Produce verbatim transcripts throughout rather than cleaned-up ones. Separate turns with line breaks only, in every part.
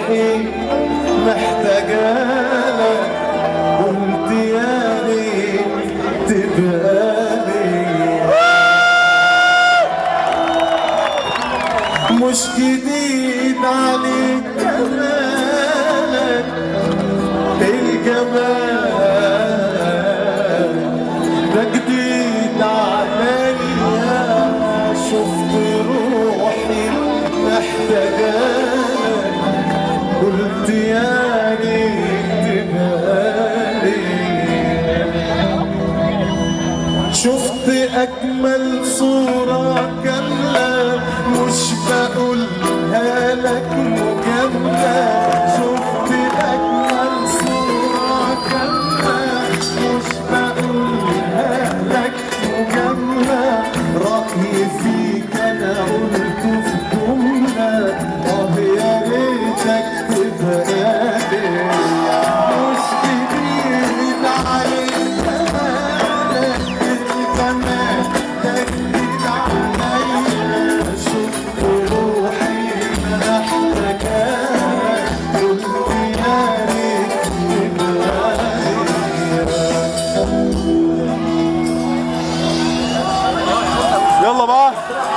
روحي محتاجالك، قلت يا ريت تبقالي. مش جديد عليك جمالك الجمال، ده جديد عليا. شفت روحي محتاجالك، قلت يا ريت تبقالي. شفت أجمل صورة كاملة، مش بقولها لك مجاملة. شفت أجمل صورة كاملة، مش بقولها لك مجاملة. رأيي فيك أنا قلته في جملة، آه يا ريتك تبقالي. مش جديد عليك جمالك الجمال، ده جديد عليا. شفت روحي محتاجالك، قلت يا ريت تبقالي.
يلا بقى.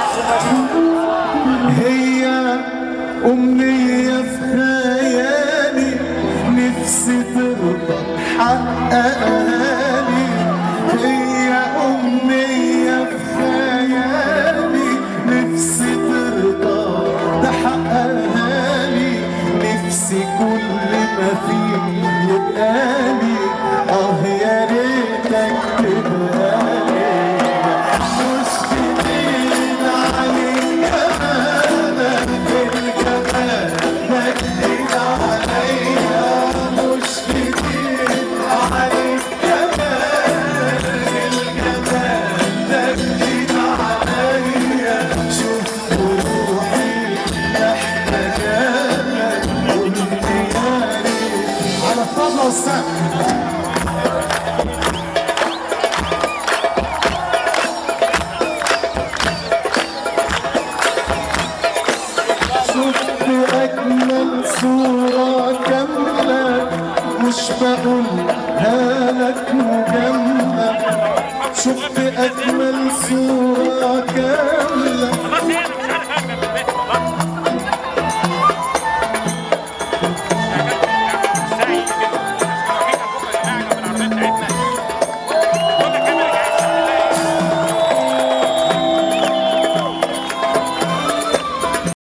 هي أمنية في خيالي، نفسي ترضى تحققها لي. هي أمنية في خيالي، نفسي ترضى تحققها لي. نفسي كل ما فيك يبقالي، آه يا ريتك تبقالي. مش جديد عليك جمالك الجمال، ده جديد عليا. مش جديد عليك جمالك الجمال، ده جديد عليا. شفت روحي محتاجالك، قلت يا ريت. على الطبلة والسقف. شفت أجمل صورة كاملة، مش بقولها لك مجاملة. شفت أجمل صورة كاملة،